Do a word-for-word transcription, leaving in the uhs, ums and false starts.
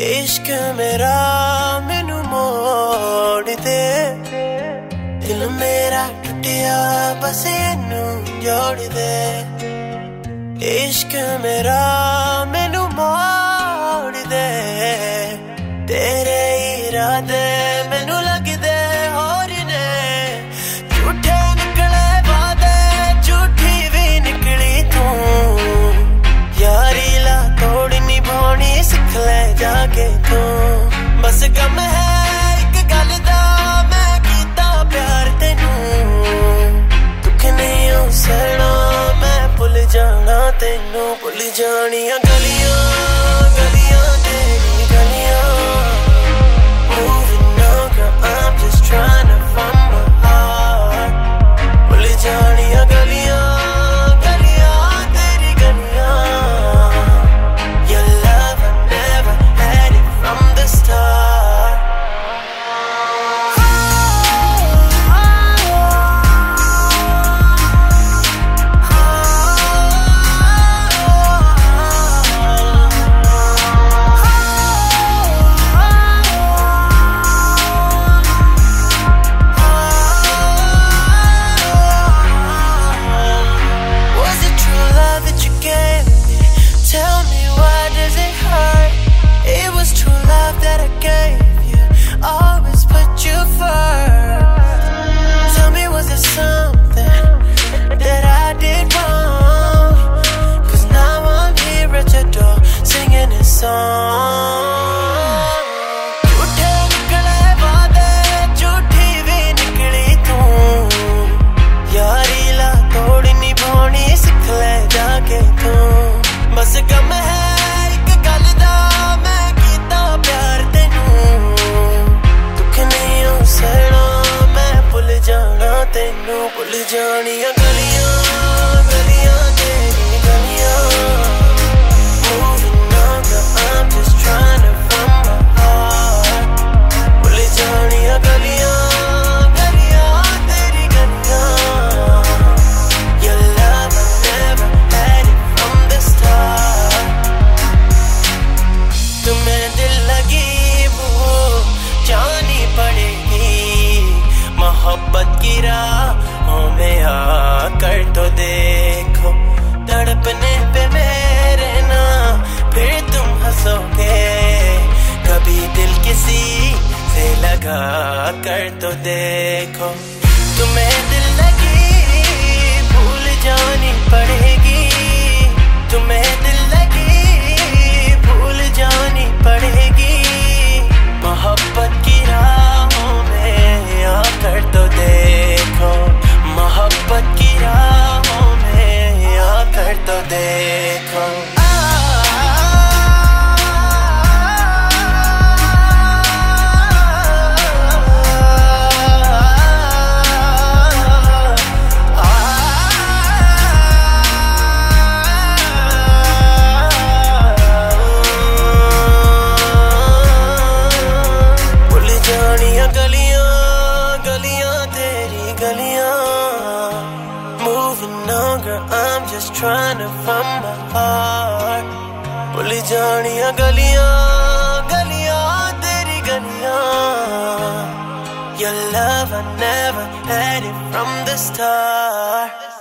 इश्क मेरा मैनू मोड़ दे, दिल मेरा टुटिया बस इनू जोड़ दे। इश्क मेरा मैनू मोड़ दे, तेरे इरादे मैनू लगदे होर ने। झूठे निकले वादे, झूठी भी निकली तू, यारी ला तोड़ निभानी सिख ले जाके तू। बस गम है एक गल दा मैं कीता प्यार तेनू, दुख नहीं हो सहना मैं भुल जाना तेनू। भुल जानियां गलियां गलियां तेरी गलियां, moving on girl I'm just trying to find my heart। भुल जानियां गलियां गलियां तेरी गलियां, your love I never had it from the start। झूठे निकले वादे, झूठी भी निकली तू, यारी ला तोड़ निभानी सिख ले जाके तू। बस गम है एक गल दा मैं कीता प्यार तेनू, दुख नहीं हो सहना मैं भुल जाना तेनू। भुल जानियां गलियां गलियां तेरी गलियां, I'm just trying to find my heart। भुल जानियां गलियां गलियां तेरी गलियां, your love I never had it from the start। तुम्हें दिल लगी वो जानी पड़ेगी, मोहब्बत की राहों में आकर तो देखो। तड़पने पे मेरे ना फिर तुम हंसोगे, कभी दिल किसी से लगा कर तो देखो। तुम्हें दिल लगी भूल जानी पड़ेगी, तुम्हें दिल लगी भूल जानी पड़ेगी, मोहब्बत की राहों में आकर तो देखो। मोहब्बत की राहों में आकर तो देखो। Moving on girl I'm just trying to find my heart। भुल जानियां गलियां गलियां तेरी गलियां, your love I never had it from the start।